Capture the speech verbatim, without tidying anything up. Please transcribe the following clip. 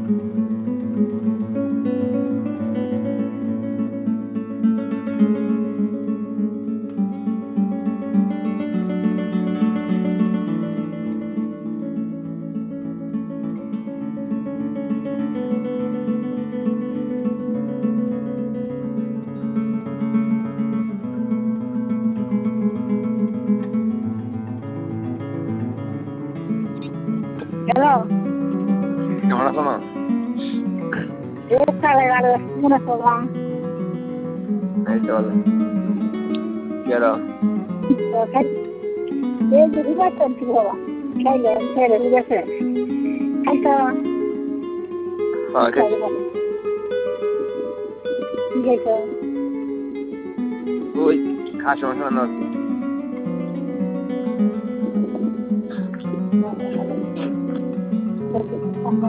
Hello, কেমন আছো মা? এই কালে গাড়ি মনে করলাম এই তো ভালো। কি আর এই যদি বাচ্চান কি বাবা খাইলে ছেড়ে গেছে খাইতো হ্যাঁ খাইছি। কি খাইতো ওই খাসি মাংস রান্না হচ্ছে।